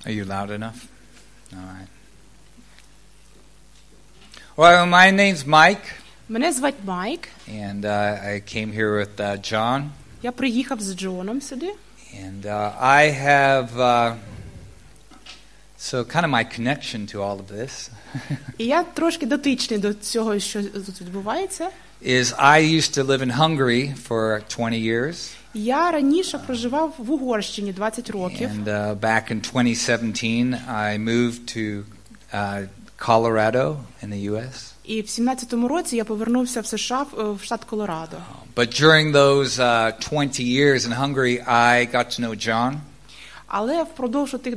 Are you loud enough? All right. Well, my name's Mike. Мене звати Майк. And I came here with John. Я приїхав з Джоном сюди. And I have so kind of my connection to all of this І я трошки дотичний до цього, що тут відбувається. is I used to live in Hungary for 20 years. Я раніше проживав в Угорщині 20 років. And back in 2017 I moved to Colorado in the US. І в 17-му році я повернувся в США, в штат Колорадо. But during those 20 years in Hungary I got to know John. Але впродовж тих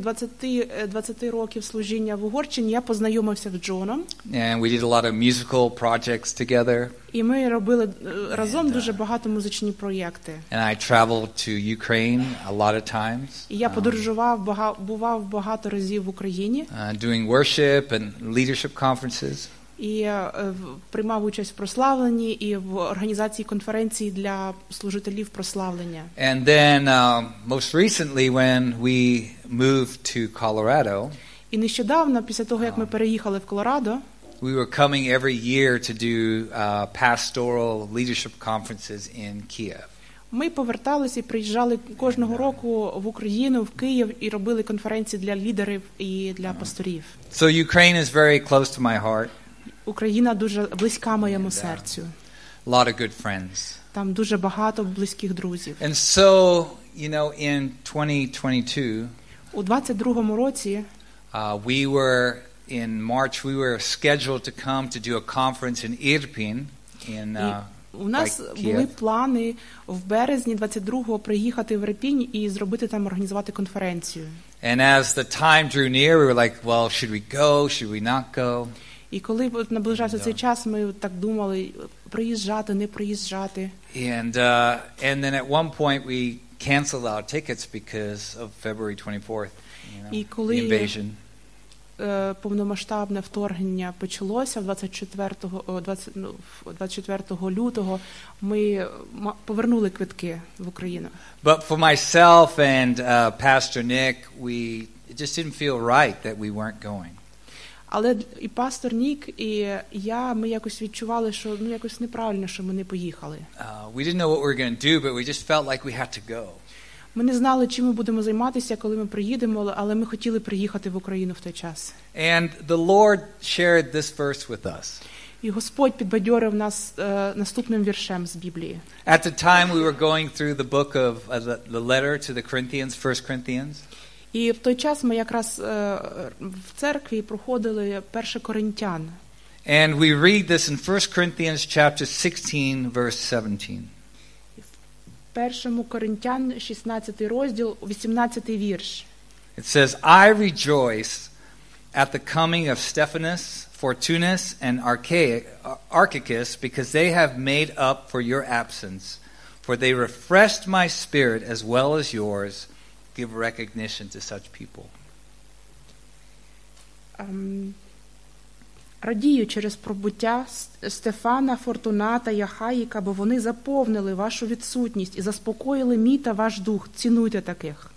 20 років служіння в Угорщині я познайомився з Джоном. And we did a lot of musical projects together. І ми робили разом дуже багато музичні проєкти. And I traveled to Ukraine a lot of times. І я подорожував, бував багато разів в Україні. Doing worship and leadership conferences. І приймав участь в прославленні і в організації конференцій для служителів прославлення. And then most recently when we moved to Colorado, і нещодавно, після того, як ми переїхали в Колорадо, we were coming every year to do pastoral leadership conferences in Kyiv. Ми поверталися і приїжджали кожного року в Україну, в Київ і робили конференції для лідерів і для пасторів. So Ukraine is very close to my heart. Україна дуже близька моєму серцю. A lot of good friends. Там дуже багато близьких друзів. And so, you know, in 2022, у 22-му році, we were in March we were scheduled to come to do a conference in Irpin in у нас були плани в березні 22-го приїхати в Ірпінь і зробити там, організувати конференцію. And as the time drew near, we were like, well, should we go? Should we not go? І коли наближався цей час, ми так думали, приїжджати, не приїжджати. And then at one point we canceled our tickets because of February 24th, і the коли invasion. Повномасштабне вторгнення почалося 24 лютого, ми повернули квитки в Україну. But for myself and Pastor Nick, it just didn't feel right that we weren't going. Але і пастор Нік, і я, ми якось відчували, що якось неправильно, що ми не поїхали. We didn't know what we were going to do, but we just felt like we had to go. Ми не знали, чим ми будемо займатися, коли ми приїдемо, але ми хотіли приїхати в Україну в той час. And the Lord shared this verse with us. І Господь підбадьорив нас наступним віршем з Біблії. At the time we were going through the book of the letter to the Corinthians, 1 Corinthians. І в той час ми якраз в церкві проходили 1 Коринтян. And we read this in 1 Corinthians chapter 16 verse 17. 1 Коринтян 16 розділ, 18 вірш. It says, I rejoice at the coming of Stephanas, Fortunus, and Archicus, because they have made up for your absence. For they refreshed my spirit as well as yours. Give recognition to such people. Радію через пробуття Стефана, Фортуната і Ахаїка, бо вони заповнили вашу відсутність і заспокоїли мій та ваш дух. Цінуйте таких.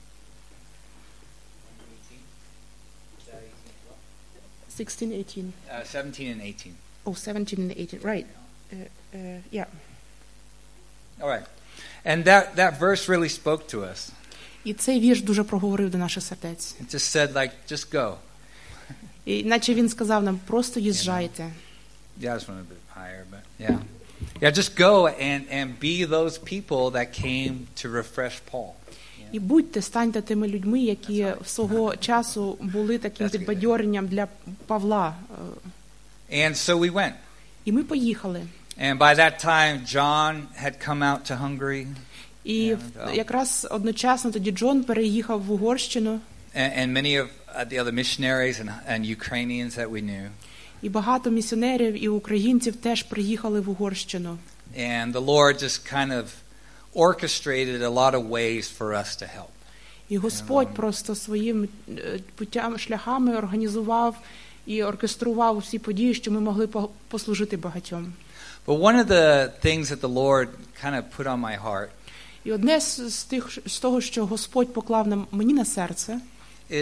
17 and 18. Oh, 17 and 18. Right. Yeah. All right. And that verse really spoke to us. І цей вірш дуже проговорив до наших сердець. It just said, like, just go. І наче він сказав нам, просто їжджайте. Yeah, I just went a bit higher, but yeah. Yeah, just go and be those people that came to refresh Paul. І будьте, станьте тими людьми, які свого часу були таким підбадьоренням для Павла. And so we went. І ми поїхали. And by that time John had come out to Hungary. І якраз одночасно тоді Джон переїхав в Угорщину. And many of the other missionaries and Ukrainians that we knew. І багато місіонерів і українців теж приїхали в Угорщину. And the Lord just kind of orchestrated a lot of ways for us to help. І Господь просто своїм шляхами організував і оркестрував усі події, що ми могли послужити багатьом. But one of the things that the Lord kind of put on my heart. І одне з того, що Господь поклав мені на серце, is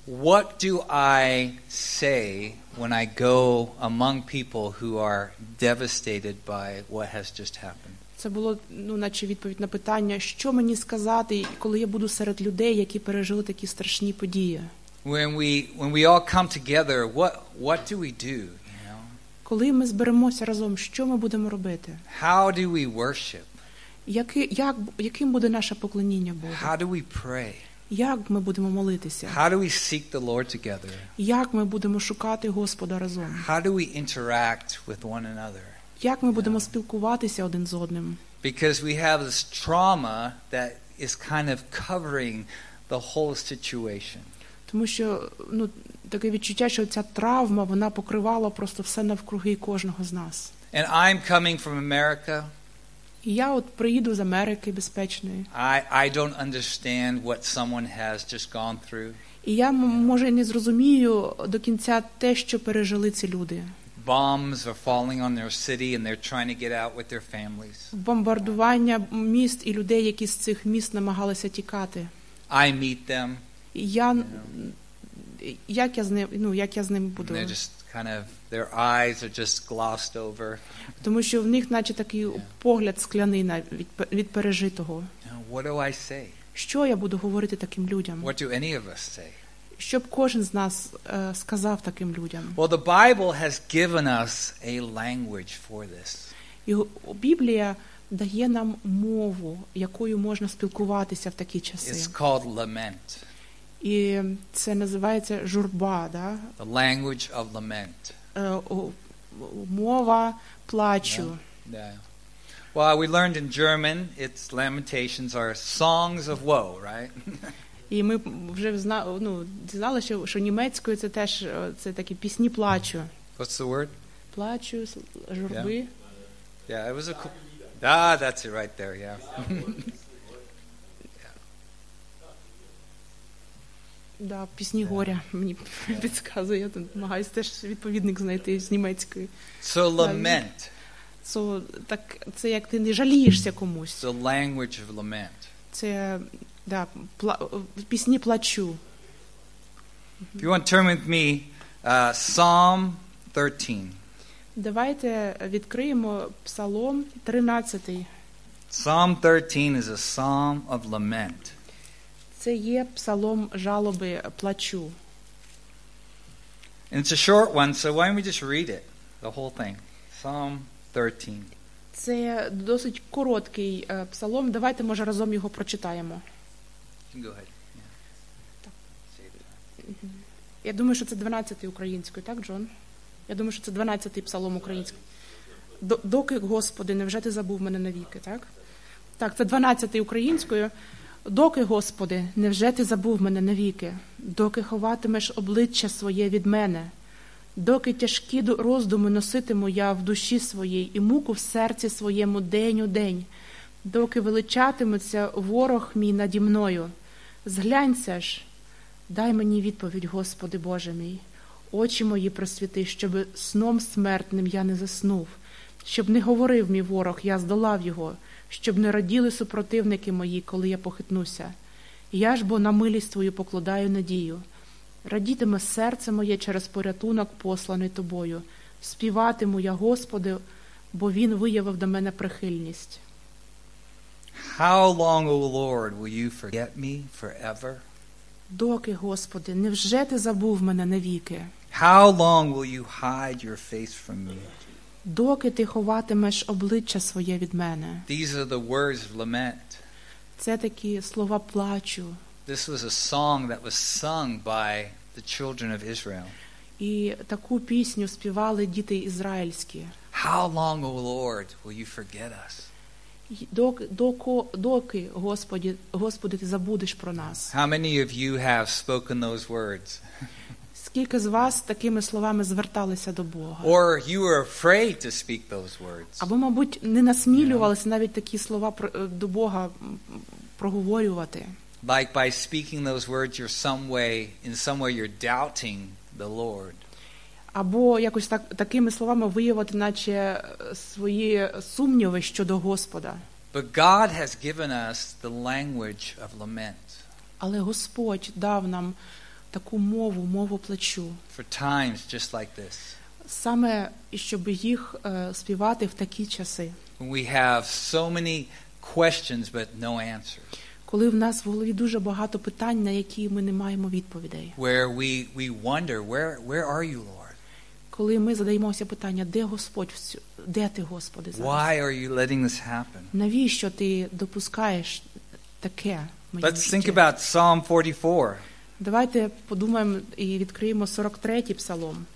what do I say when I go among people who are devastated by what has just happened? Це було, наче відповідь на питання, що мені сказати, коли я буду серед людей, які пережили такі страшні події. When we all come together, what do we do? Коли ми зберемося разом, що ми будемо робити? How do we worship? Яким буде наше поклоніння Богу? How do we pray? Як ми будемо молитися? How do we seek the Lord together? Як ми будемо шукати Господа разом? How do we interact with one another? Як ми будемо спілкуватися один з одним? Because we have this trauma that is kind of covering the whole situation. Тому що, таке відчуття, що ця травма, вона покривала просто все навкруги кожного з нас. And I'm coming from America. І я приїду з Америки безпечної. I don't understand what someone has just gone through. І я, може, не зрозумію до кінця те, що пережили ці люди. Bombs are falling on their city and they're trying to get out with their families. Бомбардування міст і людей, які з цих міст намагалися тікати. I meet them. Як я з ним буду? They're just kind of, their eyes are just glossed over. Тому що в них наче такий погляд скляний від пережитого. What do I say? Що я буду говорити таким людям? What do any of us say? Що б кожен з нас сказав таким людям? Well, the Bible has given us a language for this. І Біблія дає нам мову, якою можна спілкуватися в такі часи. It's called lament. І це називається журба, да? The language of lament. Мова плачу. Yeah. Well, we learned in German, its lamentations are songs of woe, right? І ми вже знали, що німецькою це теж це такі пісні плачу. What's the word? Плачу, журби. Yeah, it was a cool. That's it right there, yeah. Да, пісні горя мені підказує. Я тут намагаюся теж відповідник знайти з німецької. So lament. Це як ти не жалієшся комусь. The language of lament. Це пісні плачу. If you want to turn with me, Psalm 13. Давайте відкриємо Псалом 13. Psalm 13 is a psalm of lament. Це є псалом жалоби, плачу. And it's a short one, so why don't we just read it, the whole thing. Psalm 13. Це досить короткий псалом. Давайте, може, разом його прочитаємо. You can go ahead. Yeah. Я думаю, що це 12-й українською, так, Джон? Я думаю, що це 12-й псалом українською. Доки, Господи, невже ти забув мене навіки, так? Так, це 12-й українською. Доки, Господи, невже ти забув мене навіки? Доки ховатимеш обличчя своє від мене? Доки тяжкі роздуми носитиму я в душі своїй і муку в серці своєму день у день? Доки величатиметься ворог мій наді мною? Зглянься ж, дай мені відповідь, Господи Боже мій. Очі мої просвіти, щоб сном смертним я не заснув, щоб не говорив мій ворог, я здолав його, щоб не раділи супротивники мої, коли я похитнуся. Я ж бо на милість Твою покладаю надію. Радітиме серце моє через порятунок, посланий Тобою. Співатиму я, Господи, бо Він виявив до мене прихильність. How long, O Lord, will you forget me forever? Доки, Господи, невже ти забув мене навіки? How long will you hide your face from me? Доки ти ховатимеш обличчя своє від мене? These are the words of lament. Це такі слова плачу. This was a song that was sung by the children of Israel. І таку пісню співали діти ізраїльські. How long, O Lord, will you forget us? Доки, Господи, ти забудеш про нас? How many of you have spoken those words? Скільки з вас такими словами зверталися до Бога? Or you were afraid to speak those words? Або, мабуть, не насмілювалися навіть такі слова до Бога проговорювати. Like by speaking those words, in some way you're doubting the Lord. Або якось такими словами виявити, наче свої сумніви щодо Господа. But God has given us the language of lament. Але Господь дав нам таку мову плачу. For times just like this. Саме, щоб їх співати в такі часи. When we have so many questions but no answers. Коли в нас в голові дуже багато питань, на які ми не маємо відповідей. Where we wonder, where are you, Lord? Коли ми задаємося питання, де Господь, де ти, Господи, зараз? Why are you letting this happen? Навіщо ти допускаєш таке в моєму Let's think житті? about Psalm 44. Давайте подумаємо і відкриємо 43-й псалом.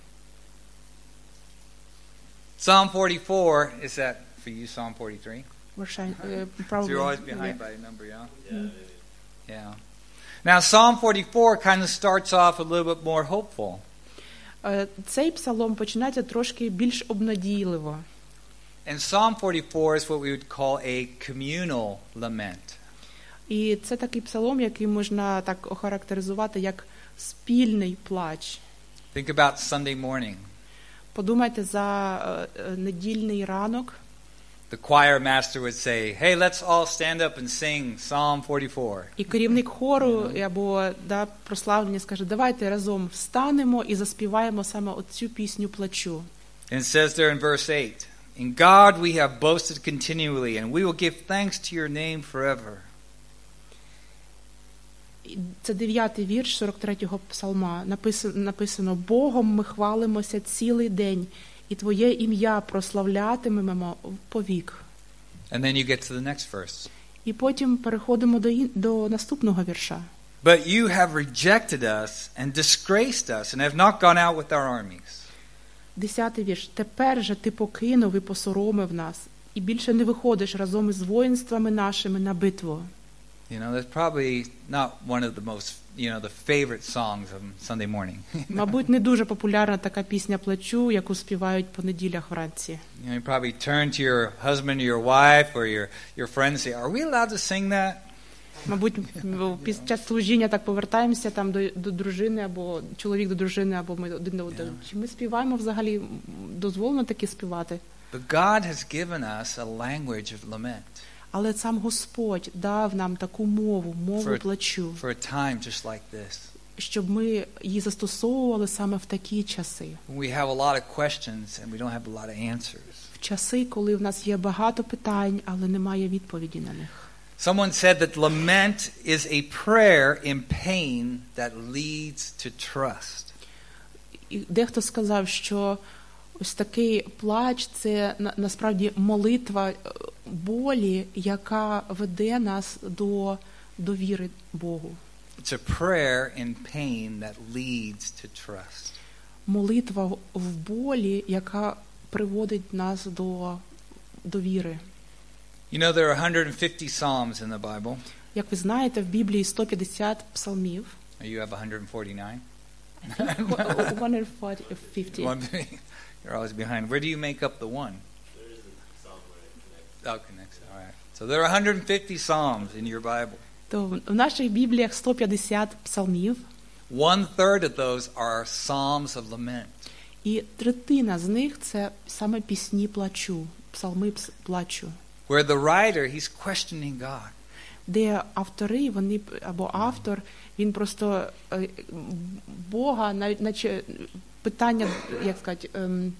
Psalm 44, is that for you, Psalm 43? So Probably. you're always behind by a number, yeah? Yeah. Now, Psalm 44 kind of starts off a little bit more hopeful. Цей псалом починається трошки більш обнадійливо. And Psalm 44 is what we would call a communal lament. І це такий псалом, який можна так охарактеризувати як спільний плач. Think about Sunday morning. Подумайте за недільний ранок. The choir master would say, hey, let's all stand up and sing Psalm 44. І керівник хору або прославлення скаже, давайте разом встанемо і заспіваємо саме оцю пісню плачу. And it says there in verse 8, in God we have boasted continually, and we will give thanks to your name forever. Це 9-й вірш 43-го псалма. Написано, Богом ми хвалимося цілий день, і Твоє ім'я прославлятимемо повік. And then you get to the next verse. І потім переходимо до наступного вірша. But you have rejected us and disgraced us, and have not gone out with our armies. 10-й вірш. Тепер же ти покинув і посоромив нас, і більше не виходиш разом із воїнствами нашими на битву. You know, that's probably not one of the most, the favorite songs of Sunday morning. Мабуть, не дуже популярна така пісня плачу, яку співають по неділях вранці. You probably turn to your husband or your wife or your friend and say, are we allowed to sing that? Мабуть, під час служіння так повертаємося там до дружини, або чоловік до дружини, або ми один до одного. Чи ми співаємо взагалі, дозволено таки співати? But God has given us a language of lament. Але сам Господь дав нам таку мову плачу, For a time just like this. щоб ми її застосовували саме в такі часи. We have a lot of questions and we don't have a lot of answers. В часи, коли в нас є багато питань, але немає відповіді на них. Someone said that lament is a prayer in pain that leads to trust. І дехто сказав, що ось такий плач – це насправді молитва болі, яка веде нас до довіри Богу. It's a prayer in pain that leads to trust. Молитва в болі, яка приводить нас до довіри. You know, there are 150 psalms in the Bible. Як ви знаєте, в Біблії 150 псалмів. You have 149? 150. You're always behind. Where do you make up the one? There is a psalm where it connects. Oh, connects. All right. So there are 150 psalms in your Bible. То в наших Бібліях 150 псалмів. 1/3 of those are psalms of lament. І третина з них – це саме пісні плачу, псалми плачу. Where the writer, he's questioning God. Де автори, або автор, він просто Бога, навіть наче питання, як сказати,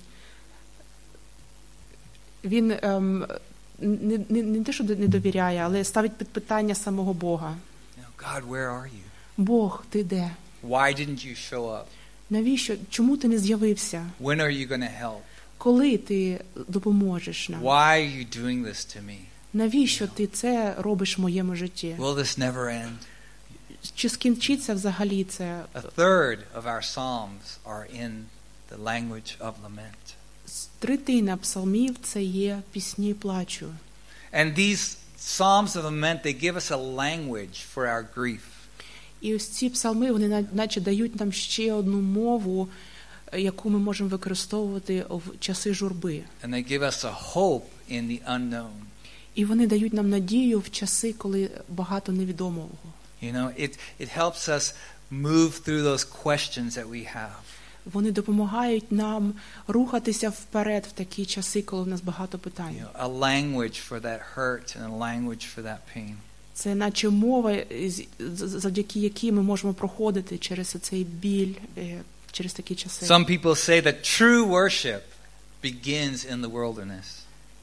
він не те, що не довіряє, але ставить під питання самого Бога. God, where are you? Бог, ти де? Why didn't you show up? Навіщо? Чому ти не з'явився? When are you going to help? Коли ти допоможеш нам? Why are you doing this to me? Навіщо ти це робиш в моєму житті? Will this never end? Чи скінчиться взагалі це? 1/3 of our psalms are in the language of lament. Третина псалмів – це є пісні плачу. And these psalms of lament, they give us a language for our grief. І ось ці псалми, вони наче дають нам ще одну мову, яку ми можемо використовувати в часи журби. And they give us a hope in the unknown. І вони дають нам надію в часи, коли багато невідомого. You know, it helps us move through those questions that we have. Вони допомагають нам рухатися вперед в такі часи, коли в нас багато питань. You know, a language for that hurt and a language for that pain. Це наче мова, завдяки якій ми можемо проходити через цей біль, через такі часи. Some people say that true worship begins in the wilderness.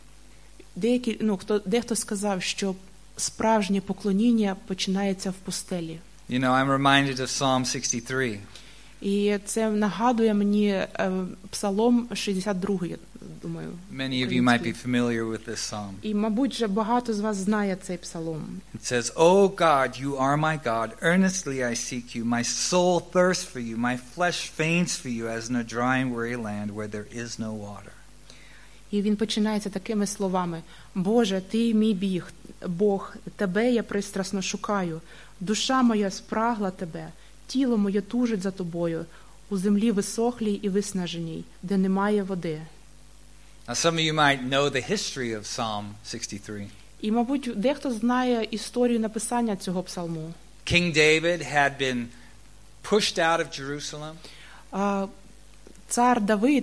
Дехто сказав, що справжнє поклоніння починається в пустелі. You know, I'm reminded of Psalm 63. І це нагадує мені Псалом 62, я думаю. Many of you might be familiar with this psalm. І, мабуть, вже багато з вас знає цей псалом. It says, "O God, you are my God. Earnestly I seek you. My soul thirsts for you. My flesh faints for you as in a dry and weary land where there is no water." І він починається такими словами: «Боже, ти мій Бог, тебе я пристрасно шукаю. Душа моя спрагла тебе, тіло моє тужить за тобою, у землі висохлій і виснаженій, де немає води». Now some of you might know the history of Psalm 63. І, мабуть, дехто знає історію написання цього псалму. King David had been pushed out of Jerusalem. Цар Давид,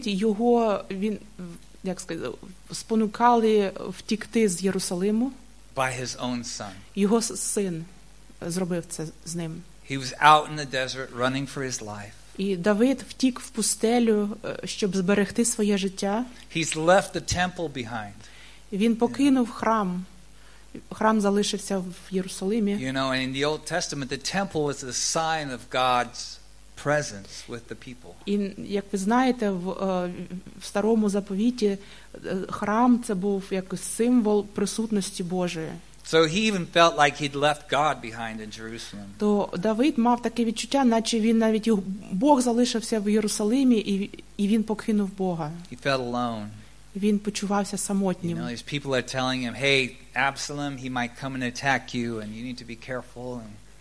спонукали втікти з Єрусалиму. By his own son. Його син зробив це з ним. He was out in the desert running for his life. І Давид втік в пустелю, щоб зберегти своє життя. He's left the temple behind. Він покинув храм. Храм залишився в Єрусалимі. You know, and in the Old Testament, the temple was a sign of God's presence with the people. І, як ви знаєте, в Старому Заповіті храм – це був як символ присутності Божої. So he even felt like he'd left God behind in Jerusalem. То Давид мав таке відчуття, наче він навіть Бог залишився в Єрусалимі, і він покинув Бога. He felt alone. Він почувався самотнім. You know, these people are telling him, "Hey, Absalom, he might come and attack you, and you need to be careful."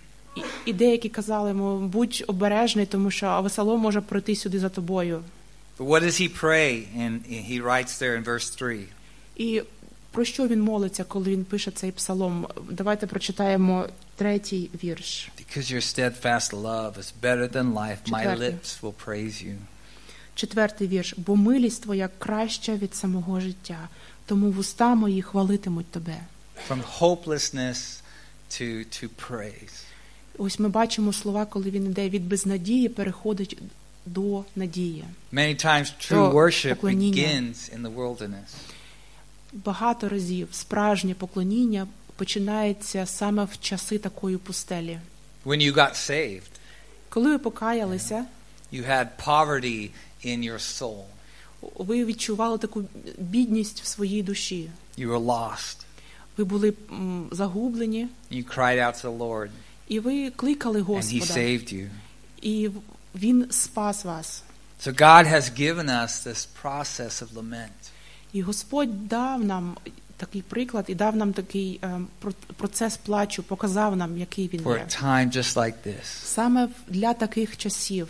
І деякі казали йому: будь обережний, тому що Авесалом може прийти сюди за тобою. But what does he pray? And he writes there in verse 3. І про що він молиться, коли він пише цей псалом? Давайте прочитаємо 3-й вірш. Because your steadfast love is better than life, my 4-й. lips will praise you. 4-й вірш. Бо милість твоя краща від самого життя, тому вуста мої хвалитимуть тебе. From hopelessness to praise. Ось ми бачимо слова, коли він йде від безнадії, переходить до надії. Many times true worship поклоніння. begins in the wilderness. Багато разів справжнє поклоніння починається саме в часи такої пустелі. When you got saved, Коли ви покаялися, you had poverty in your soul. ви відчували таку бідність в своїй душі. You were lost. Ви були загублені, You cried out to the Lord, і ви кликали and He Господа, saved you. і Він спас вас. So God has given us this process of lament. І Господь дав нам такий приклад, і дав нам такий процес плачу, показав нам, який він For є. a time just like this. Саме для таких часів.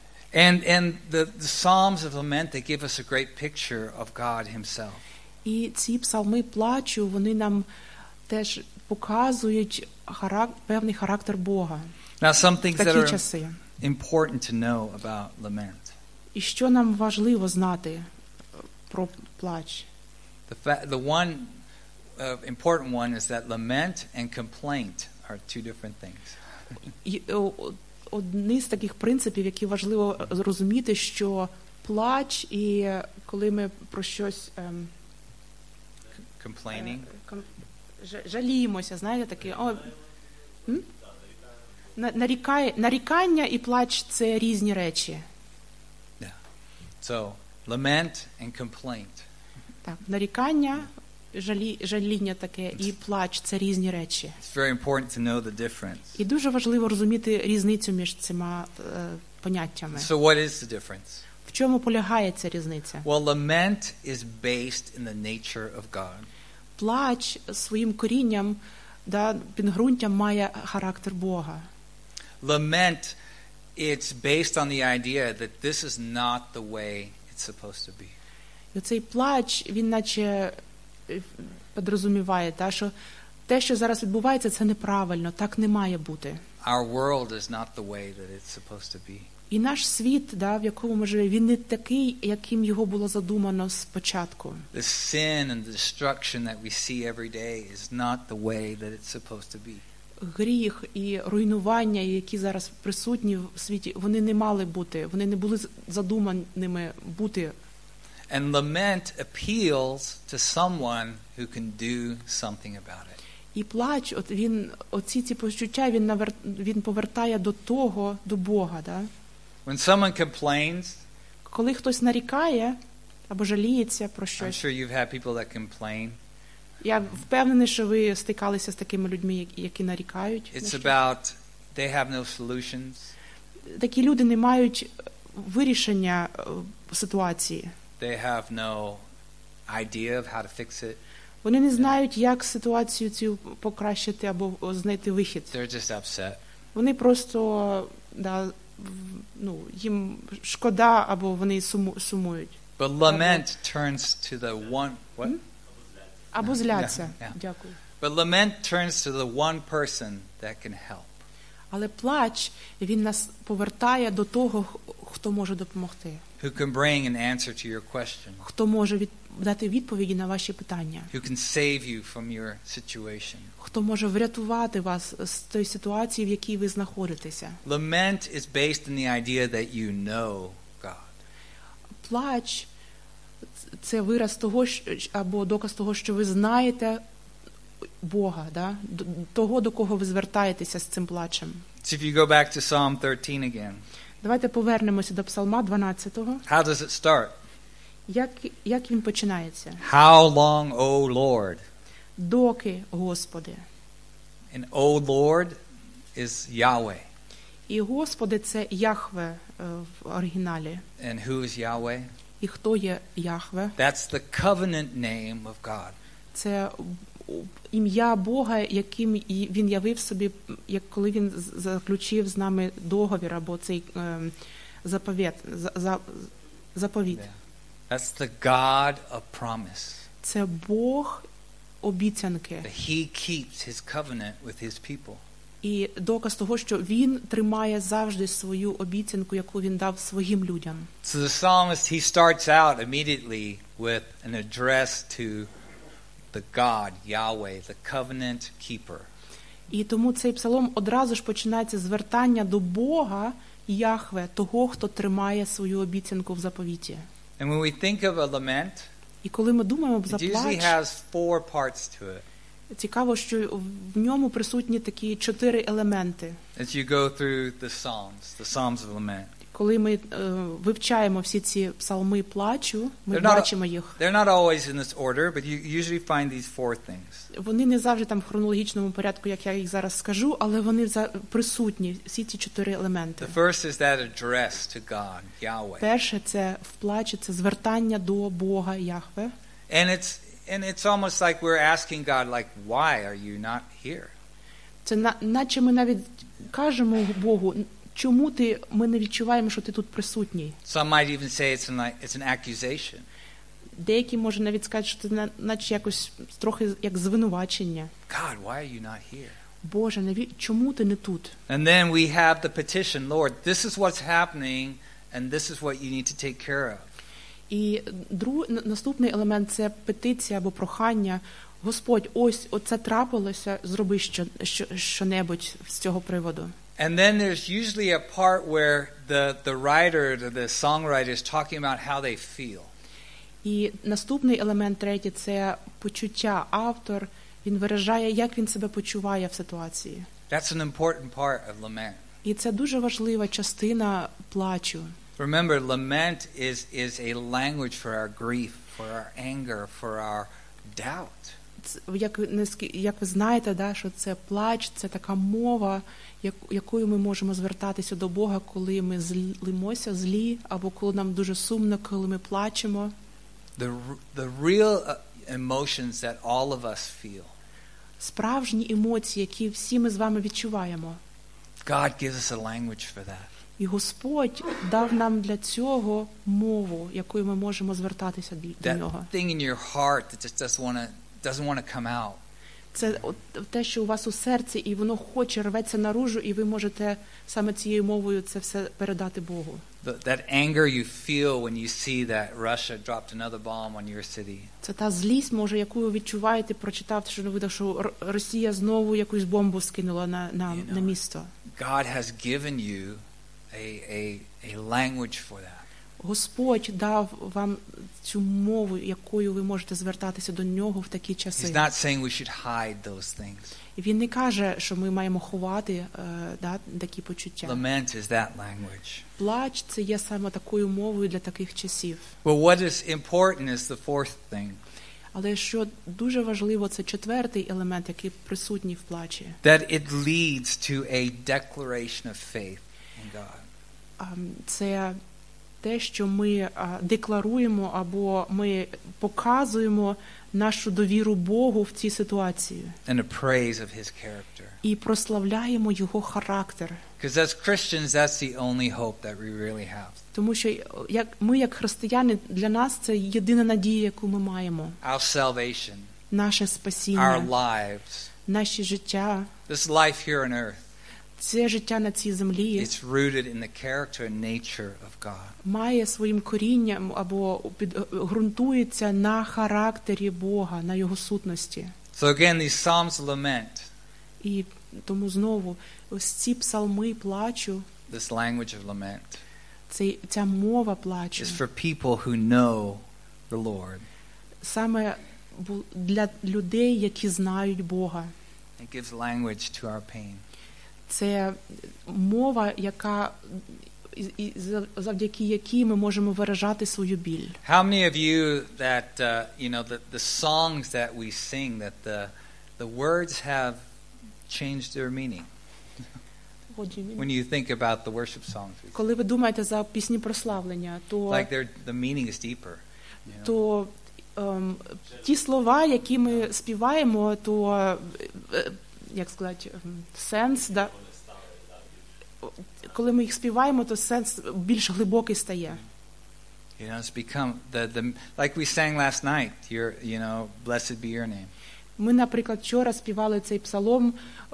And the Psalms of lament, they give us a great picture of God Himself. І ці псалми плачу, вони нам теж показують певний характер Бога Now, some в things that такі are часи. important to know about lament. І що нам важливо знати про плач? The one important one is that lament and complaint are two different things. І одні з таких принципів, які важливо зрозуміти, що плач і коли ми про щось Complaining. Жаліємося, знаєте, таке. Нарікання і плач – це різні речі. Yeah. So, lament and complaint. Так, нарікання, жаління таке і плач – це різні речі. It's very important to know the difference. І дуже важливо розуміти різницю між цими поняттями. So, what is the difference? В чому полягає ця різниця? Well, lament is based in the nature of God. Плач своїм корінням, підґрунтям має характер Бога. Lament, it's based on the idea that this is not the way it's supposed to be. І цей плач, він наче підрозуміває, що те, що зараз відбувається, це неправильно, так не має бути. Our world is not the way that it's supposed to be. І наш світ, да, в якому ми живемо, він не такий, яким його було задумано спочатку. The sin and the destruction that we see every day is not the way that it's supposed to be. Гріх і руйнування, які зараз присутні в світі, вони не мали бути, вони не були задуманими бути. And lament appeals to someone who can do something about it. І плач, от він, оці ці почуття, він повертає до того, до Бога. Да? When someone complains, Коли хтось нарікає або жаліється про I'm щось, sure you've had people that complain. я впевнений, що ви стикалися з такими людьми, які нарікають. на It's щось. about they have no solutions. Такі люди не мають вирішення ситуації. They have no idea of how to fix it. Вони не знають, як ситуацію цю покращити або знайти вихід. They're just upset. Вони просто, їм шкода або вони сумують. But lament turns to the one what? Або зляться. Yeah. Дякую. But lament turns to the one person that can help. Але плач, він нас повертає до того, хто може допомогти. Who can bring an answer to your question. Хто може дати відповіді на ваші питання. Who can save you from your situation. Хто може врятувати вас з тої ситуації, в якій ви знаходитеся. Lament is based on the idea that you know God. Плач – це вираз того, або доказ того, що ви знаєте Бога, да? Того, до кого ви звертаєтеся з цим плачем. So if you go back to Psalm 13 again. Давайте повернемося до Псалма 12-го. How does it start? Як він починається? How long, O Lord? Доки, Господи. And O Lord is Yahweh. І Господи – це Яхве в оригіналі. And who is Yahweh? І хто є Яхве? That's the covenant name of God. Це ім'я Бога, яким він явив собі, як коли він заключив з нами договір або цей заповіт. That's the God of promise. Це Бог обіцянки. That he keeps his covenant with his people. І доказ того, що він тримає завжди свою обіцянку, яку він дав своїм людям. So the psalmist, he starts out immediately with an address to the God, Yahweh, the covenant keeper. І тому цей псалом одразу ж починається з звертання до Бога, Яхве, того, хто тримає свою обіцянку в заповіті. And when we think of a lament, І коли ми думаємо за it usually плач, has 4 parts to it. цікаво, що в ньому присутні такі 4 елементи. As you go through the Psalms of lament. Коли ми вивчаємо всі ці псалми плачу, ми They're not- бачимо їх. They're not always in this order, but you usually find these 4 things. Вони не завжди там в хронологічному порядку, як я їх зараз скажу, але вони присутні, всі ці 4 елементи. The first is that address to God, Yahweh. Перше, це в плачі, це звертання до Бога, Яхве. And it's almost like we're asking God, like, why are you not here? Це наче ми навіть кажемо Богу, чому ми не відчуваємо, що ти тут присутній. Some might even say it's an accusation. Деякі, може, навіть скажуть, що це наче якось трохи як звинувачення. God, why are you not here? Боже, чому ти не тут? And then we have the petition, Lord, this is what's happening, and this is what you need to take care of. І наступний елемент – це петиція або прохання. Господь, ось оце трапилося, зроби що-небудь з цього приводу. And then there's usually a part where the writer, the songwriter is talking about how they feel. І наступний елемент, третій – це почуття. Автор, він виражає, як він себе почуває в ситуації. That's an important part of lament. І це дуже важлива частина плачу. Remember, lament is a language for our grief, for our anger, for our doubt. Як ви знаєте, да, що це плач, це така мова, якою ми можемо звертатися до Бога, коли ми злимося, злі, або коли нам дуже сумно, коли ми плачемо. The real emotions that all of us feel. Справжні емоції, які всі ми з вами відчуваємо. God gives us a language for that. І Господь дав нам для цього мову, якою ми можемо звертатися до Нього. That thing in your heart that just doesn't want to come out. Це от те, що у вас у серці, і воно хоче, рветься наружу, і ви можете саме цією мовою це все передати Богу. That anger you feel when you see that Russia dropped another bomb on your city. Це та злість, може, яку ви відчуваєте, прочитавши новину, що Росія знову якусь бомбу скинула на місто. God has given you a language for that. Господь дав вам цю мову, якою ви можете звертатися до нього в такі часи. He's not saying we should hide those things. І він не каже, що ми маємо ховати такі почуття. Lament is that language. Плач – це є саме такою мовою для таких часів. But what is important is the fourth thing. Але що дуже важливо, це четвертий елемент, який присутній в плачі. That it leads to a declaration of faith in God. Це те, що ми декларуємо або ми показуємо нашу довіру Богу в цій ситуації. And a praise of His character. І прославляємо Його характер. Because as Christians, that's the only hope that we really have. Тому що ми, як християни, для нас це єдина надія, яку ми маємо. Our salvation, Наше our спасіння, lives, наші життя, this life here on earth, це життя на цій землі it's rooted in the character and nature of God. має своїм корінням або ґрунтується на характері Бога, на Його сутності. So again, these psalms of lament, І тому знову ось ці псалми плачу, this language of lament, ця мова плачу, is for people who know the Lord. саме для людей, які знають Бога. It gives language to our pain. Це мова, завдяки якій ми можемо виражати свою біль. How many of you that the songs that we sing, that the words have changed their meaning? When you think about the worship songs, Коли ви думаєте за пісні прославлення, то like the meaning is deeper. То ті слова, які ми співаємо, то як сказати, сенс, коли ми їх співаємо, то сенс більш глибокий стає. It's become like we sang last night. Blessed be your name. Ми, наприклад, вчора співали цей псалом,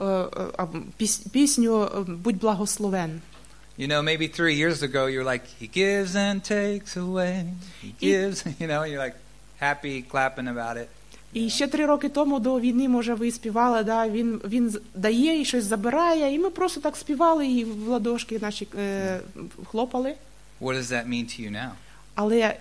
пісню «Будь благословен». Maybe 3 years ago you're like, He gives and takes away. He gives, you're like happy, clapping about it. І ще 3 роки тому до війни, може, ви співали, він дає і щось забирає, і ми просто так співали, і в ладошки наші хлопали. What does that mean to you now? Але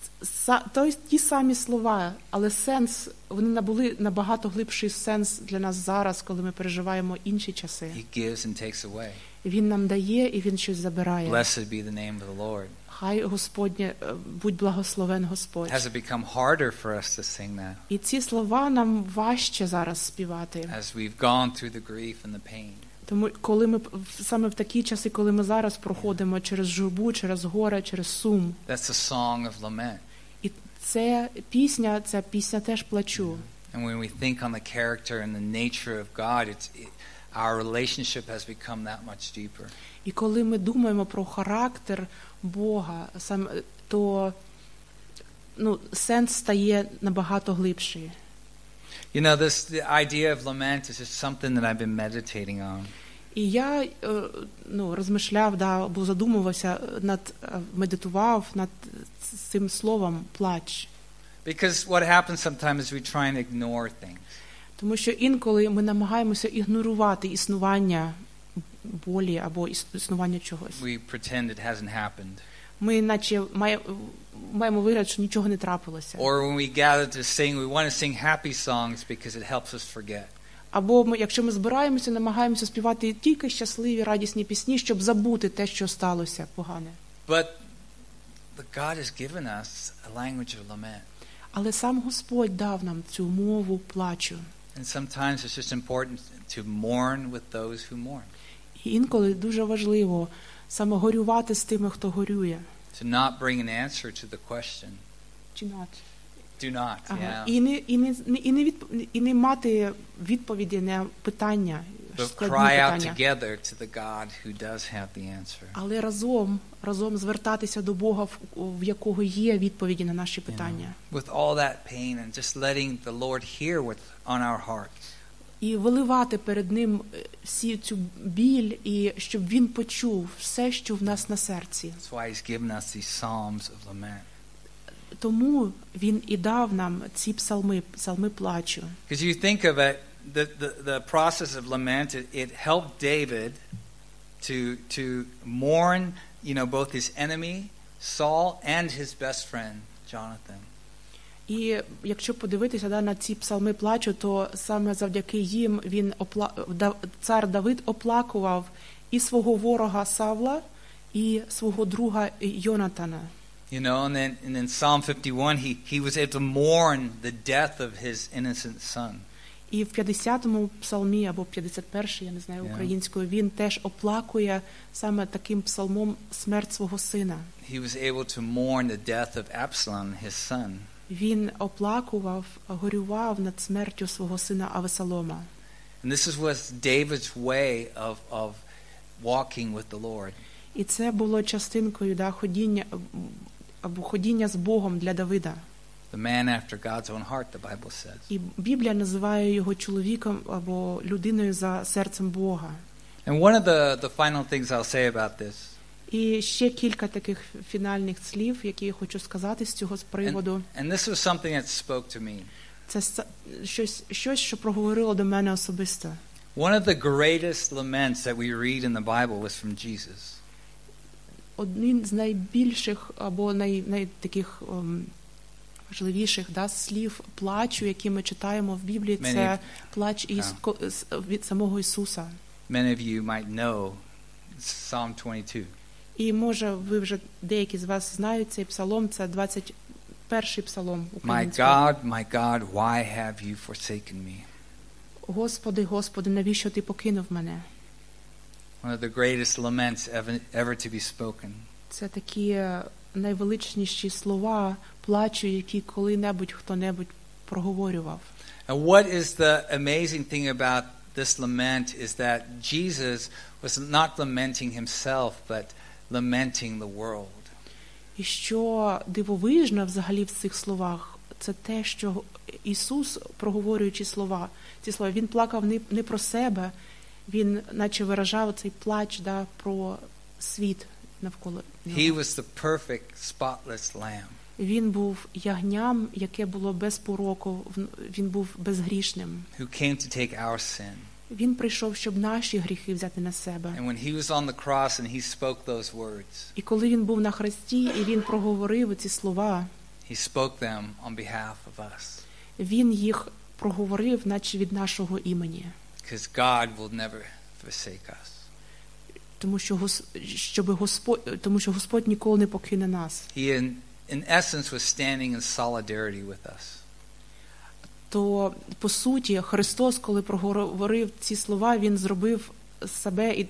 ті самі слова, але сенс, вони набули набагато глибший сенс для нас зараз, коли ми переживаємо інші часи. He gives and takes away. Він нам дає, і він щось забирає. Blessed be the name of the Lord. Хай Господнє, будь благословен Господь. Has it become harder for us to sing that? І ці слова нам важче зараз співати. As we've gone through the grief and the pain. Тому коли ми саме в такі часи, коли ми зараз проходимо через журбу, через горе, через сум. That's a song of lament. І ця пісня теж плачу. And when we think on the character and the nature of God, our relationship has become that much deeper. І коли ми думаємо про характер Бога, то сенс стає набагато глибший. The idea of lament is just something that I've been meditating on. І я розмишляв, або задумувався, медитував над цим словом плач. Because what happens sometimes is we try and ignore things. Тому що інколи ми намагаємося ігнорувати існування болі або існування чогось. We pretend it hasn't happened. Ми наче маємо вигляд, що нічого не трапилося. Or when we gather to sing, we want to sing happy songs because it helps us forget. Або якщо ми збираємося, намагаємося співати тільки щасливі, радісні пісні, щоб забути те, що сталося погане. But God has given us a language of lament. Але сам Господь дав нам цю мову плачу. And sometimes it's just important to mourn with those who mourn. І інколи дуже важливо саме горювати з тими, хто горює. To not bring an answer to the question. Do not, yeah. І не мати відповіді на питання, But cry out together to the God who does have the answer. Але разом звертатися до Бога, в якого є відповіді на наші питання. With all that pain and just letting the Lord hear what's on our hearts. і виливати перед ним всі цю біль, і щоб він почув все, що в нас на серці. That's why he's given us these psalms of lament. Тому він і дав нам ці псалми плачу. Because you think of it, the process of lament, it helped David to mourn, both his enemy, Saul, and his best friend, Jonathan. І якщо подивитися на ці псалми плачу, то саме завдяки їм цар Давид оплакував і свого ворога Савла, і свого друга Йонатана. And then Psalm 51, he was able to mourn the death of his innocent son. І в 50-му псалмі, або 51-й, я не знаю українською, він теж оплакує саме таким псалмом смерть свого сина. He was able to mourn the death of Absalom, his son. Він оплакував, горював над смертю свого сина Авесолома. And this was David's way of walking with the Lord. І це було частинкою ходіння з Богом для Давида. The man after God's own heart, the Bible says. І Біблія називає його чоловіком або людиною за серцем Бога. And one of the final things I'll say about this. І ще кілька таких фінальних слів, які я хочу сказати з цього приводу. And this was something that spoke to me. Це щось, що проговорило до мене особисто. One of the greatest laments that we read in the Bible was from Jesus. Один з найбільших або таких важливіших слів плачу, які ми читаємо в Біблії, це плач від самого Ісуса. Many of you might know Psalm 22. І може ви вже деякі з вас знають цей псалом, це 21-й псалом українською. My God, why have you forsaken me? Господи, Господи, навіщо ти покинув мене? One of the greatest laments ever to be spoken. Це такі найвеличніші слова плачу, які коли-небудь хто-небудь проговорював. And what is the amazing thing about this lament is that Jesus was not lamenting himself, but lamenting the world. І що дивовижно взагалі в цих словах, це те, що Ісус, проговорюючи ці слова, він плакав не про себе, він наче виражав цей плач про світ навколо нього. He was the perfect, spotless lamb. Він був ягням, яке було без пороку, він був безгрішним. Who came to take our sin. Він прийшов, щоб наші гріхи взяти на себе. And when he was on the cross and he spoke those words. І коли він був на хресті, і він проговорив ці слова, he spoke them on behalf of us. Він їх проговорив, наче від нашого імені. Because God will never forsake us. Тому що Господь ніколи не покине нас. He in essence was standing in solidarity with us. То по суті Христос, коли проговорив ці слова, він зробив себе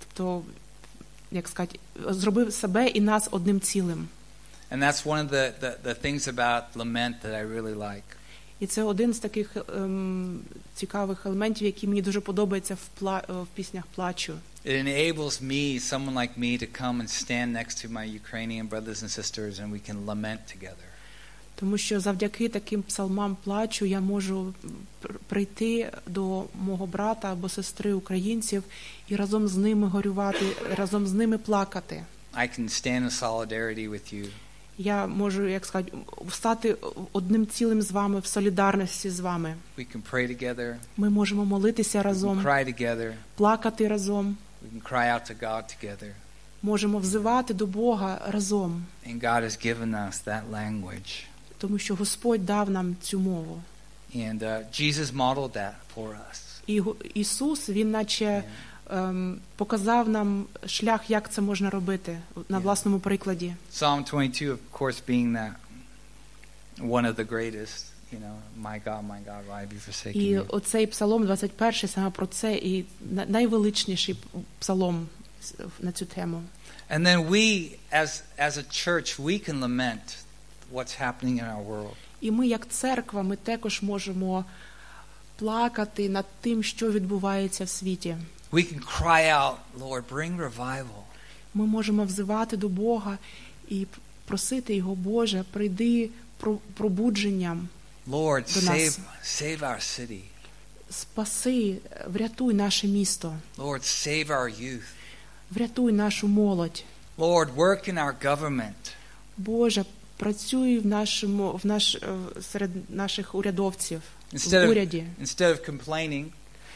зробив себе і нас одним цілим. And that's one of the things about lament that I really like. І це один з таких цікавих елементів, які мені дуже подобаються в піснях плачу. It enables me, someone like me, to come and stand next to my Ukrainian brothers and sisters and we can lament together. Тому що завдяки таким псалмам плачу я можу прийти до мого брата або сестри українців і разом з ними горювати, разом з ними плакати. I can stand in solidarity with you. Я можу, стати одним цілим з вами, в солідарності з вами. We can pray together. Ми можемо молитися разом, We can cry together. Плакати разом. We can cry out to God together. Можемо взивати до Бога разом. And God has given us that language. Тому що Господь дав нам цю мову. And Jesus modeled that for us. І Ісус, він наче показав нам шлях, як це можна робити на власному прикладі. Psalm 22, of course, being that one of the greatest, my God, why have you forsaken І me? оцей Псалом 21 саме про це, і найвеличніший псалом на цю тему. And then we, as a church, we can lament what's happening in our world. І ми, як церква, ми також можемо плакати над тим, що відбувається в світі. We can cry out, Lord, bring revival. Ми можемо взивати до Бога і просити Його, Боже, прийди пробудженням Lord, до нас. save our city. спаси, врятуй наше місто, Lord, save our youth. врятуй нашу молодь. Lord, work in our government. Боже, працюй серед наших урядовців, в Instead уряді. of complaining,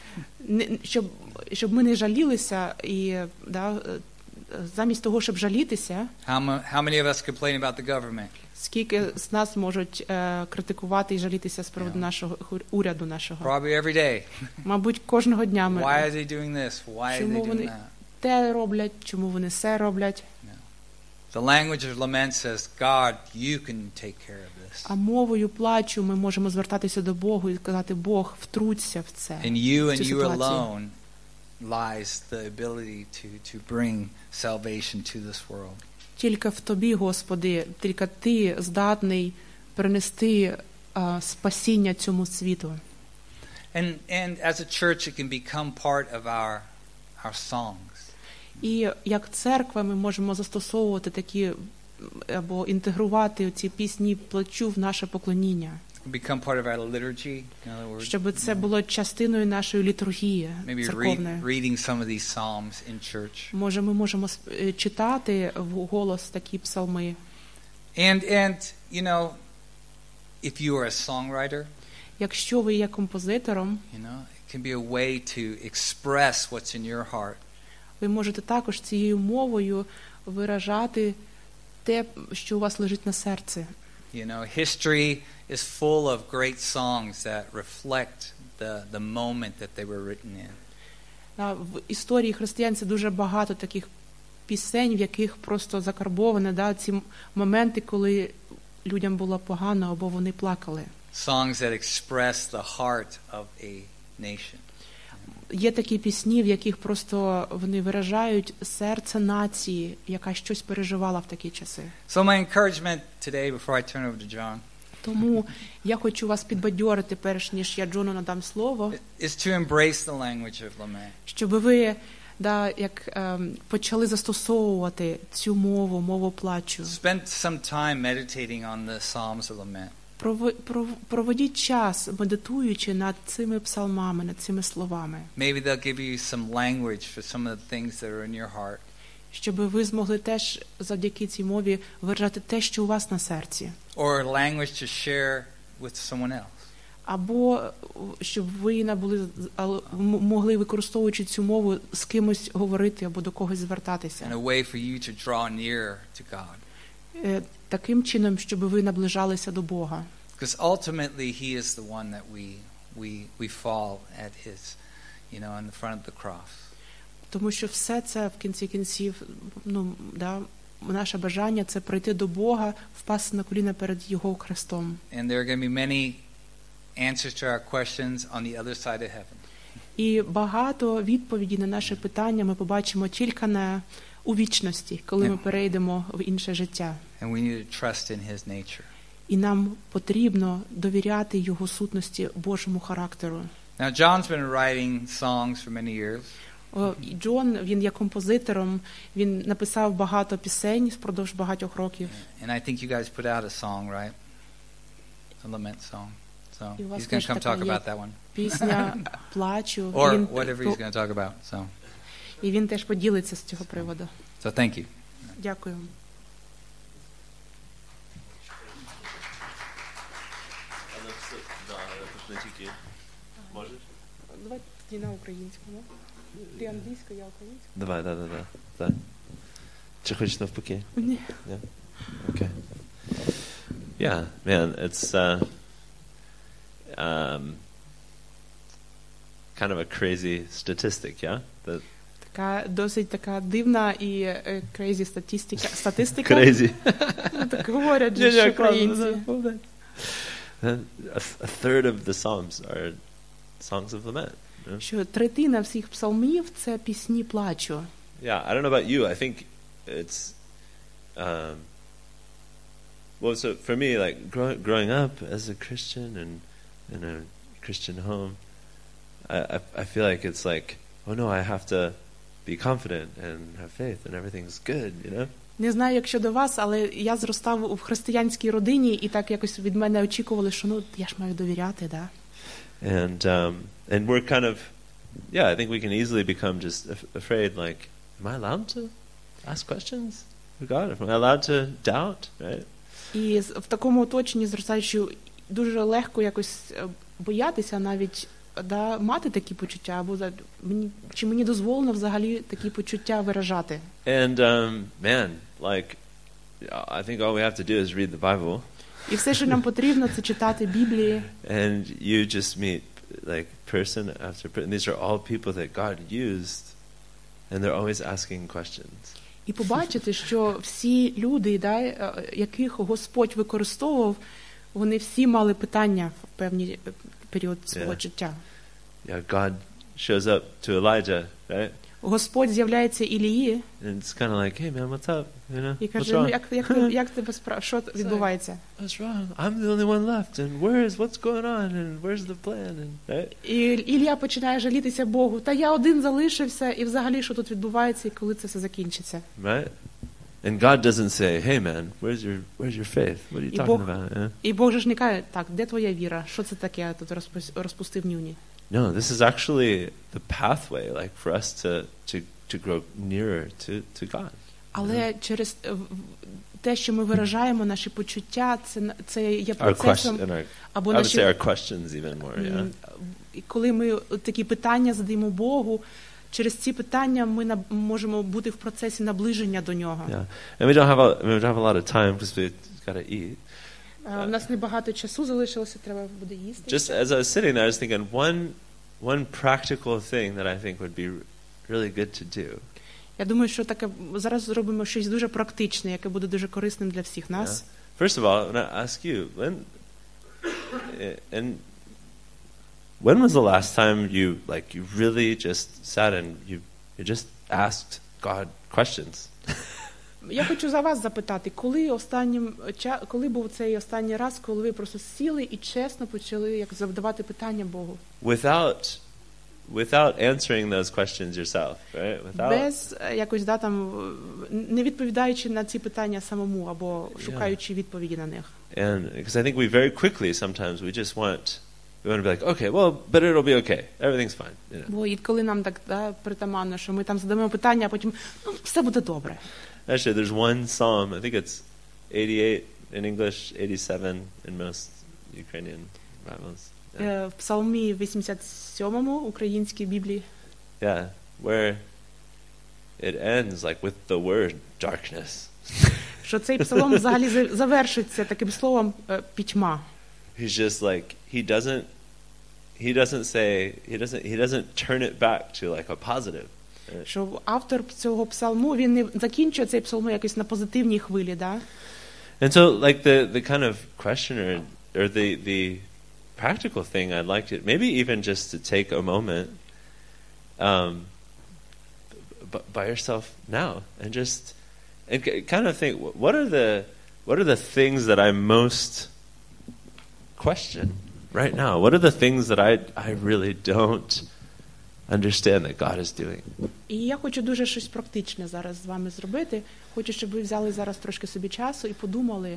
Щоб ми не жалілися і замість того, щоб жалітися, how many of us complain about the government? скільки з нас можуть критикувати і жалітися з приводу нашого уряду нашого. Probably every day. Мабуть, кожного дня ми. Why are they doing this? Why are they Чому doing вони that? те роблять, чому вони се роблять. The language of lament says, God, you can take care of this. А мовою плачу ми можемо звертатися до Бога і сказати: Бог, втруться в це. In you and цю you ситуацію. alone lies the ability to bring salvation to this world. Тільки в Тобі, Господи, тільки Ти здатний принести спасіння цьому світу. And as a church, it can become part of our songs. І як церква ми можемо застосовувати такі або інтегрувати ці пісні плачу в наше поклоніння. It can become part of our liturgy, in other words. Щоб це було частиною нашої літургії Maybe церковної. reading some of these psalms in church. Може, ми можемо читати вголос такі псалми. And you know, if you are a songwriter, Якщо ви є композитором, you know, it can be a way to express what's in your heart. ви можете також цією мовою виражати те, що у вас лежить на серці. You know, history is full of great songs that reflect the moment that they were written in. В історії християнства дуже багато таких пісень, в яких просто закарбовано ці моменти, коли людям було погано або вони плакали. Songs that express the heart of a nation. Є такі пісні, в яких просто вони виражають серце нації, яка щось переживала в такі часи. So my encouragement today, before I turn over to John, Тому я хочу вас підбадьорити, перш ніж я Джону надам слово, is to embrace the language of lament. щоб ви почали застосовувати цю мову плачу. Spend some time meditating on the Psalms of lament. Проводіть час, медитуючи над цими псалмами, над цими словами. Maybe they'll give you some language for some of the things that are in your heart. Щоб ви змогли теж завдяки цій мові виражати те, що у вас на серці. Or language to share with someone else. Або щоб ви могли, використовуючи цю мову, з кимось говорити або до когось звертатися. And a way for you to draw near to God. Таким чином, щоб ви наближалися до Бога. Because ultimately he is the one that we fall at his, you know, in the front of the cross. Тому що все це в кінці кінців, наше бажання це прийти до Бога, впасти на коліна перед Його хрестом. And there are going to be many answers to our questions on the other side of heaven. І багато відповідей на наші питання ми побачимо тільки у вічності, коли ми перейдемо в інше життя. And we need to trust in his nature. І нам потрібно довіряти Його сутності, Божому характеру. Now John's been writing songs for many years. Джон, він є композитором, він написав багато пісень впродовж багатьох років. And I think you guys put out a song, right? A lament song. So І у вас he's going теж to come така talk є about that one. Пісня плачу. Or whatever he's going to talk about. So І він теж поділиться з цього приводу. thank you. Дякую. Можеш? Давай тоді на українському. Ти англійська, я українська. Давай, да. Чи хочеш навпаки? Ні. Yeah. Okay. Yeah, man, it's kind of a crazy statistic, yeah? That Досить така дивна і crazy статистика. crazy. Так говорять же, що українці. A third of the Psalms are songs of lament. Yeah? Що третина всіх псалмів – це пісні плачу. Yeah, I don't know about you. I think it's well, so for me, like growing up as a Christian and in a Christian home, I feel like it's like, oh no, I have to be confident and have faith and everything's good, you know? Не знаю, як щодо вас, але я зростав в християнській родині, і так якось від мене очікували, що я ж маю довіряти, да? And we're kind of, I think we can easily become just afraid, like, am I allowed to ask questions of God? Am I allowed to doubt, right? І в такому оточенні зростає, що дуже легко якось боятися навіть мати такі почуття, або чи мені дозволено взагалі такі почуття виражати. And man, like, I think all we have to do is read the Bible. І все, що нам потрібно, це читати Біблії. And you just meet like person after person. These are all people that God used, and they're always asking questions. І побачити, що всі люди, яких Господь використовував, вони всі мали питання в певний період свого життя. Yeah, God shows up to Elijah, right? Господь з'являється Ілії. And it's kind of like, hey man, what's up? You know, І what's каже, wrong? як тебе що відбувається? What's wrong? I'm the only one left, and what's going on, and where's the plan, and right? І Ілля починає жалітися Богу. Та я один залишився, і взагалі що тут відбувається, і коли це все закінчиться? Right? And God doesn't say, hey man, where's your faith? What are you talking about? Yeah? І Бог же ж не каже, так, де твоя віра? Що це таке тут розпустив нюні? No, this is actually the pathway, like for us to grow nearer to God. Але через те, що ми виражаємо наші почуття, це є процесом, або I would say our questions even more, yeah. Коли ми такі питання задаємо Богу, через ці питання ми можемо бути в процесі наближення до нього. Yeah. And we don't have a lot of time because we've got to eat. У нас небагато часу залишилося, треба буде їсти. Just as I was sitting there, I was thinking one practical thing that I think would be really good to do. Я думаю, що таке зараз зробимо щось дуже практичне, яке буде дуже корисним для всіх нас. Yeah. First of all, I want to ask you, when was the last time you really just sat and you just asked God questions? Я хочу за вас запитати, коли був цей останній раз, коли ви просто сіли і чесно почали задавати питання Богу? Without answering those questions yourself, right? Без якось не відповідаючи на ці питання самому або шукаючи відповіді на них. And because I think we very quickly sometimes we want to be like, okay, well, but it'll be okay. Everything's fine. You know? Бо і коли нам так притаманно, що ми там задаємо питання, а потім все буде добре. Actually, there's one psalm, I think it's 88 in English, 87 in most Ukrainian Bibles. Yeah. В Псалмі 87-му українській Біблії. Yeah, where it ends like with the word darkness. Що цей псалом взагалі завершиться таким словом пітьма. He's just like he doesn't turn it back to like a positive. Що автор цього псалму, він не закінчує цей псалм якось на позитивній хвилі, да? And so like the kind of question or the practical thing I'd like to maybe even just to take a moment by yourself now and just and kind of think what are the things that I most question right now? What are the things that I really don't understand that God is doing? І я хочу дуже щось практичне зараз з вами зробити. Хочу, щоб ви взяли зараз трошки собі часу і подумали,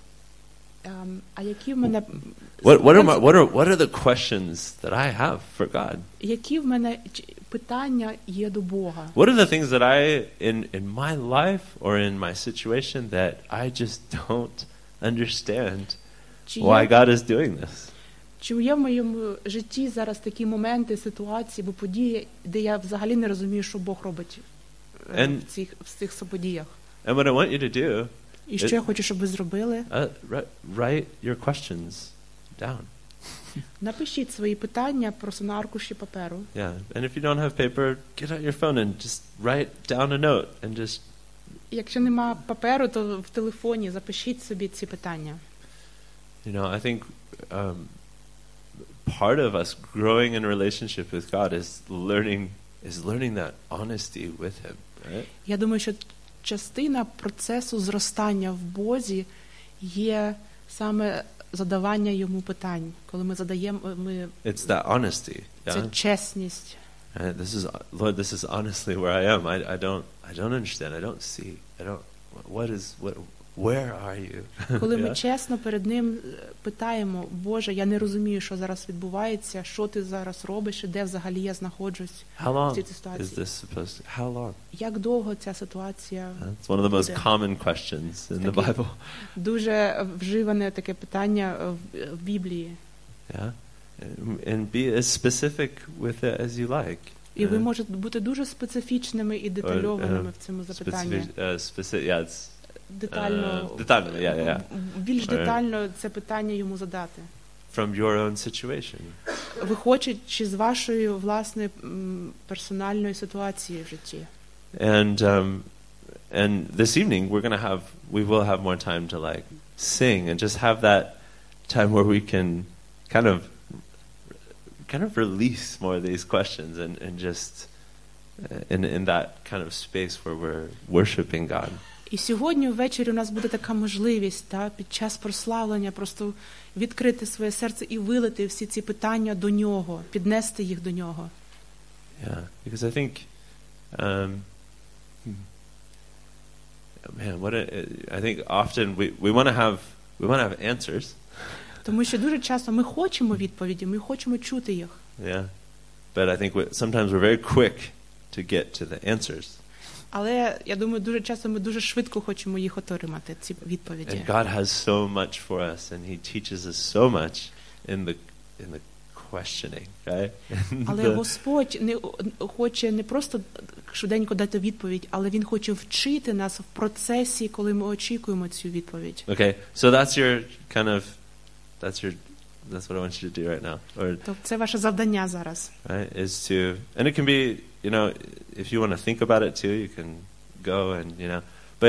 а які в мене What are the questions that I have for God? Які в мене питання є до Бога? What are the things that I in my life or in my situation that I just don't understand why God is doing this? Чи є в моєму житті зараз такі моменти, ситуації або події, де я взагалі не розумію, що Бог робить в цих подіях? And what I want you to do, і що я хочу, щоб ви зробили? Write your questions down. Напишіть свої питання просто на аркуші паперу. Yeah, and if you don't have paper, get out your phone and just write down a note and just. Якщо нема паперу, то в телефоні запишіть собі ці питання. You know, I think part of us growing in a relationship with God is learning that honesty with Him, right? Я думаю, що частина процесу зростання в Бозі є саме задавання йому питань, коли ми задаємо It's that honesty. Yeah? Це чесність. Lord, this is honestly where I am. I don't understand. I don't see. where are you? Коли ми Yeah? чесно перед ним питаємо, Боже, я не розумію, що зараз відбувається, що ти зараз робиш, і де взагалі я знаходжусь How long в цій is ситуації. this supposed to? How long? Як довго ця ситуація It's one of the most буде? common questions in the Таке Bible. Дуже вживане таке питання в Біблії. Yeah? And be as specific with it as you like. І ви можете бути дуже специфічними і детальованими в цьому запитанні. Yeah, it's Детально, детально, yeah. більш детально це питання йому задати. From your own situation. Виходячи з вашої власної персональної ситуації в житті. And this evening we will have more time to like sing and just have that time where we can kind of release more of these questions and just in that kind of space where we're worshiping God. І сьогодні ввечері у нас буде така можливість, під час прославлення просто відкрити своє серце і вилити всі ці питання до нього, піднести їх до нього. Yeah, because I think I think often we want to have answers. Тому що дуже часто ми хочемо відповіді, ми хочемо чути їх. Yeah. But I think sometimes we're very quick to get to the answers. Але я думаю, дуже часто ми дуже швидко хочемо їх отримати, ці відповіді. And God has so much for us and he teaches us so much in the questioning, right? Але Господь хоче не просто швиденько дати відповідь, але він хоче вчити нас в процесі, коли ми очікуємо цю відповідь. Okay. So that's what I want you to do right now. Тобто це ваше завдання зараз. Right? Is to, and it can be, if you want to think about it too, you can go and,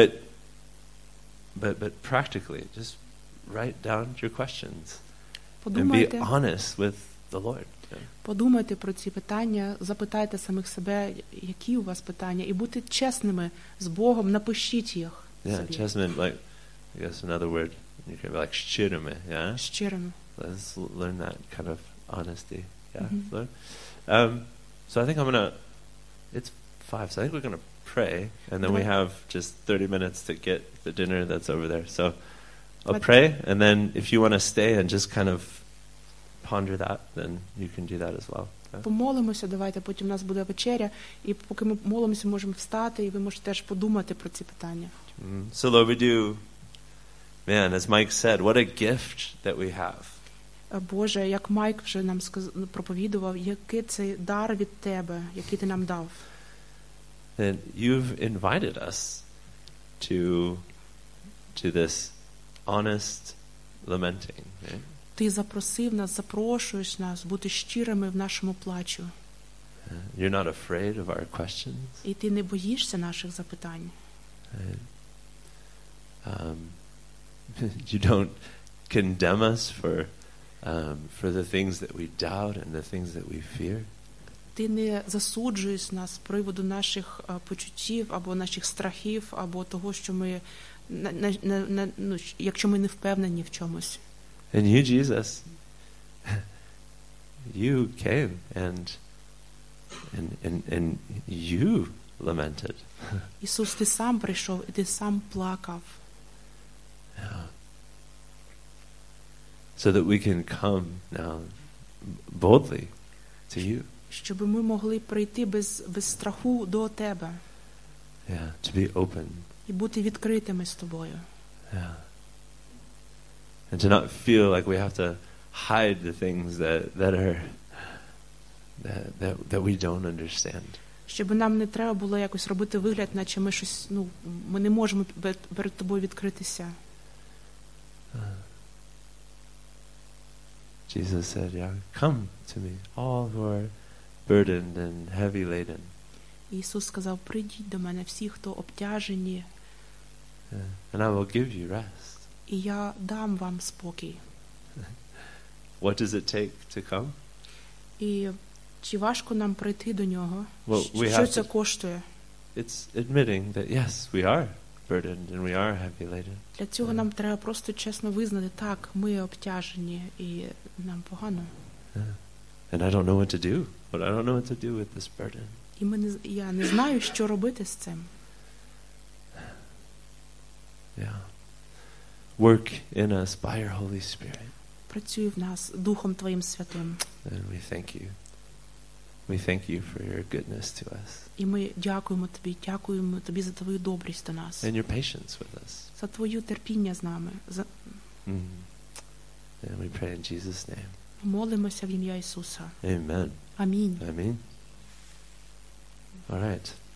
but practically, just write down your questions and be honest with the Lord. Подумайте про ці питання, запитайте самих себе, які у вас питання, і будьте чесними з Богом, напишіть їх собі. Yeah, chessmen, like, I guess another word, you can be like shirime, yeah? Щирими. Let's learn that kind of honesty. Yeah. So I think it's 5, so I think we're going to pray, and then we have just 30 minutes to get the dinner that's over there. So I'll pray, and then if you want to stay and just kind of ponder that, then you can do that as well. Помолимося, давайте, потім у нас буде вечеря, і поки ми молимося, можемо встати, і ви можете теж подумати про ці питання. So Lord, we do, man, as Mike said, what a gift that we have. Боже, як Майк вже нам проповідував, який це дар від Тебе, який Ти нам дав. And you've invited us to this honest lamenting. Right? Ти запросив нас, запрошуєш нас бути щирими в нашому плачу. You're not afraid of our questions. І ти не боїшся наших запитань. You don't condemn us for the things that we doubt and the things that we fear. Ти не засуджуєш нас з приводу наших почуттів або наших страхів, або того, що ми, якщо ми не впевнені в чомусь. And you, Jesus, you came and you lamented. Ісус, ти сам прийшов і ти сам плакав. Yeah. So that we can come now boldly to you. Щоб ми могли прийти без страху до тебе. Yeah, to be open. І бути відкритими з тобою. Yeah. And to not feel like we have to hide the things that we don't understand. Щоб нам не треба було якось робити вигляд, наче ми щось, ми не можемо перед тобою відкритися. Jesus said, yeah, come to me, all who are burdened and heavy laden. Ісус сказав, прийдіть до мене всі, хто обтяжені. And I will give you rest. І я дам вам спокій. What does it take to come? І чи важко нам прийти до нього? Well, Що це коштує? It's admitting that yes, we are burdened and we are heavy laden. Для цього нам треба просто чесно визнати, так, ми обтяжені і нам погано. And I don't know what to do. But I don't know what to do with this burden. І я не знаю, що робити з цим. Yeah. work in us by your Holy Spirit. Працюй в нас Духом Твоїм Святим. And we thank you. We thank you for your goodness to us І ми дякуємо Тобі за Твою добрість до нас, and your patience with us. за Твою терпіння з нами. And we pray in Jesus' name. Молимося в ім'я Ісуса. Amen. Амінь. Amen. All right.